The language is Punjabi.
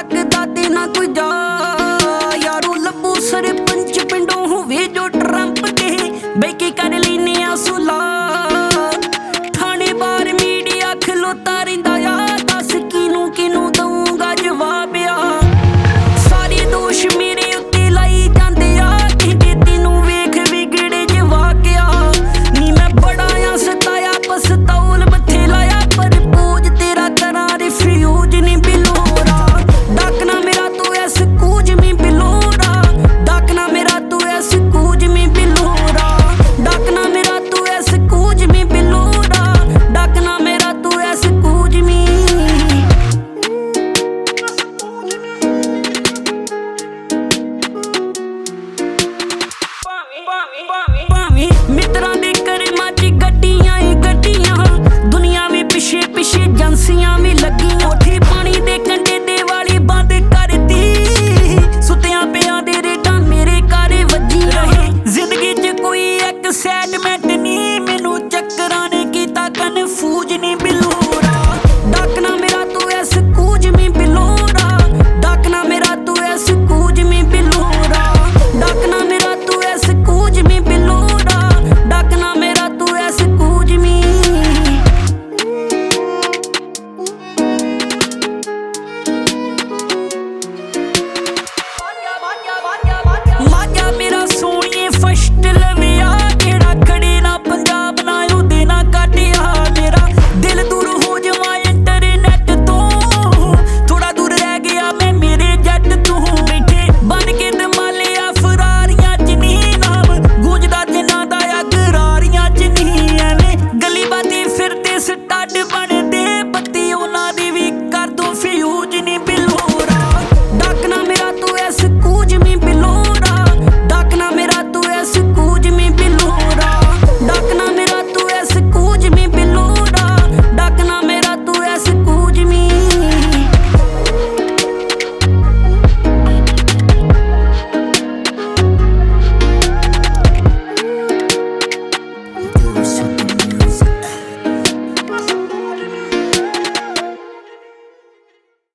ਤੱਕਦਾ ਤੇ ਨਾ ਕੋਈ ਜਾ ਯਾਰੋ ਲੱਭੂ ਸਰਪੰਚ ਪਿੰਡੋਂ ਹੋਵੇ ਜੋ ਟਰੰਪ ਕੇ ਬਈ ਕੇ ਕਰ ਲੈਨੇ ਆ ਸੁਲਾ ਥਾਣੇ ਬਾਰ ਮੀਡੀਆ ਖਲੋਤਾ ਰਹਿੰਦਾ ਆ ਦੱਸ ਕਿਨੂੰ ਕਿਨੂੰ ਦਊਂਗਾ ਜਵਾਬ ਆ ਸਾਰੇ ਦੋਸ਼ ਮੇਰੇ ਉੱਤੇ ਲਾਈ ਜਾਂਦੇ ਆ ਕਹਿੰਦੇ ਤੈਨੂੰ ਵੇਖ ਵਿਗੜੇ ਜਵਾਕ ਆ ਨੀ ਮੈਂ ਬੜਾ ਆ ਸਤਾਇਆ ਪਸਤੌਲ ਮੱਥੇ ਲਾਇਆ ਪਰ ਪੂਜ ਤੇਰਾ ਕਰਾਂ ਰਿਫਿਊਜ ਨੀ ਬਿਲੋਰਾ ਡਾਕਣਾ ਮੇਰਾ ਤੂੰ ਐਸ ਕੂਜ ਮੀ ਬਿਲੋਰਾ ਡਾਕਣਾ ਮੇਰਾ ਤੂੰ ਐਸ ਕੂਜ ਮੀ ਬਿਲੋਰਾ ਡਾਕਣਾ ਮੇਰਾ ਤੂੰ ਐਸ ਕੂਜ ਮੀ ਬਿਲੋਰਾ ਡਾਕਣਾ ਮੇਰਾ ਤੂੰ ਐਸ ਕੂਜ ਮੀ ਭਾਵੇਂ ਮਿੱਤਰਾਂ ਦੇ ਕਰਮਾਂ 'ਚ ਗੱਡੀਆਂ ਈ ਗੱਡੀਆਂ ਦੁਨੀਆ ਵੀ ਪਿੱਛੇ ਪਿੱਛੇ ਏਜੰਸੀਆਂ ਵੀ ਲੱਗੀਆਂ ਉੱਥੇ ਪਾਣੀ ਦੇ ਕੰਢੇ